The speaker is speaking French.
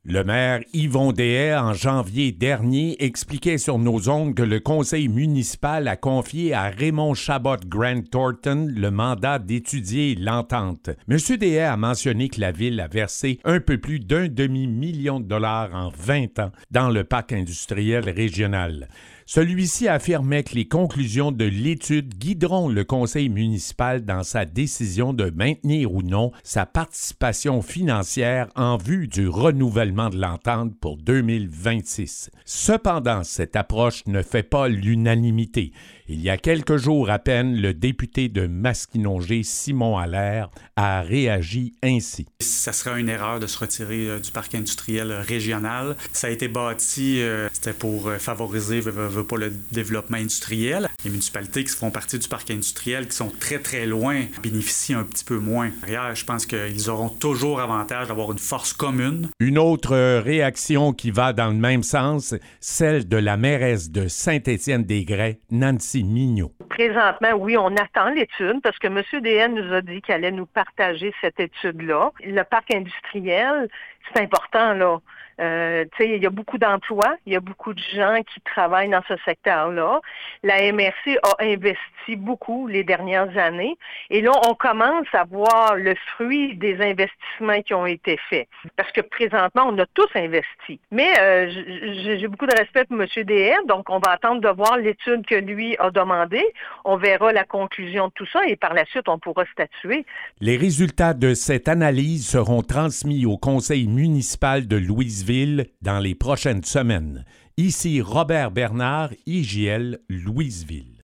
Le maire Yvon Deshaies, en janvier dernier, expliquait sur nos ondes que le conseil municipal a confié à Raymond Chabot Grant Thornton le mandat d'étudier l'entente. M. Deshaies a mentionné que la ville a versé un peu plus d'un demi-million de dollars en 20 ans dans le parc industriel régional. Celui-ci affirmait que les conclusions de l'étude guideront le conseil municipal dans sa décision de maintenir ou non sa participation financière en vue du renouvellement de l'entente pour 2026. Cependant, cette approche ne fait pas l'unanimité. Il y a quelques jours à peine, le député de Masquinongé, Simon Allaire, a réagi ainsi. Ça serait une erreur de se retirer du parc industriel régional. Ça a été bâti, c'était pour favoriser pas le développement industriel. Les municipalités qui font partie du parc industriel, qui sont très, très loin, bénéficient un petit peu moins. Derrière, je pense qu'ils auront toujours avantage d'avoir une force commune. Une autre réaction qui va dans le même sens, celle de la mairesse de Saint-Étienne-des-Grès, Nancy Mignot. Présentement, oui, on attend l'étude parce que M. Deshaies nous a dit qu'il allait nous partager cette étude-là. Le parc industriel, c'est important, là. Il y a beaucoup d'emplois, il y a beaucoup de gens qui travaillent dans ce secteur-là. La MRC a investi beaucoup les dernières années et là, on commence à voir le fruit des investissements qui ont été faits. Parce que présentement, on a tous investi. Mais j'ai beaucoup de respect pour M. Deshaies, donc on va attendre de voir l'étude que lui a demandée. On verra la conclusion de tout ça et par la suite, on pourra statuer. Les résultats de cette analyse seront transmis au conseil municipal de Louisville dans les prochaines semaines. Ici Robert Bernard, IJL Louisville.